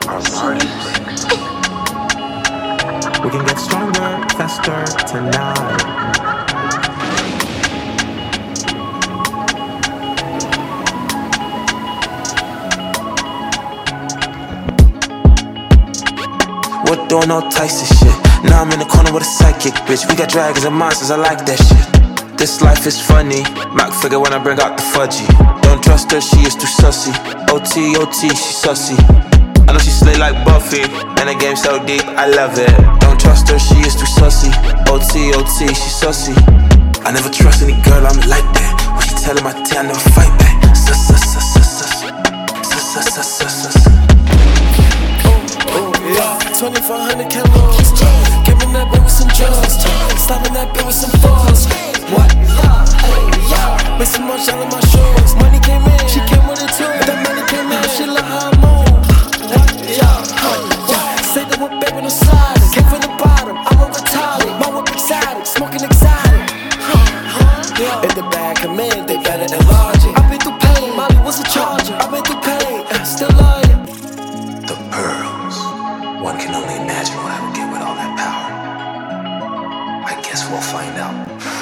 We can get stronger, faster tonight. We're doing all types of shit. Now I'm in the corner with a psychic bitch. We got dragons and monsters, I like that shit. This life is funny. Mac figure when I bring out the fudgy. Don't trust her, she is too sussy. OT, OT, she sussy. I know she slay like Buffy, and the game so deep, I love it. Don't trust her, she is too sussy. OT, OT, she sussy. I never trust any girl, I'm like that. When she telling my tea, I never fight back. Sus, sus, sus, sus, sus. Sus, sus, sus, sus, sus. 2400 calories. Give me that bitch with some drugs. Slapping that bitch with some fours. What? Make some more shine on my shoes. Money came in, she came with it too. That money came in, she love how I move. Say that we're baby no sliding. Came from the bottom, I'm a retarded. My whip exotic, smoking exotic. If the bag come in, they better enlarge it. I've been through pain, Molly was a charger. I've been through pain, still love you. The pearls. One can only imagine what I would get with all that power. I guess we'll find out.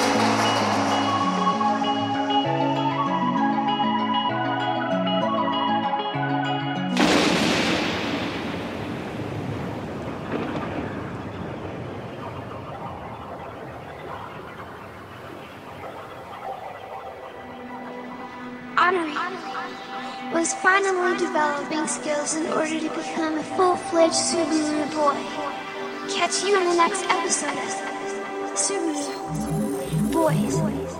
Honorary was finally developing skills in order to become a full-fledged Subaru boy. Catch you in the next episode of Subaru Boys.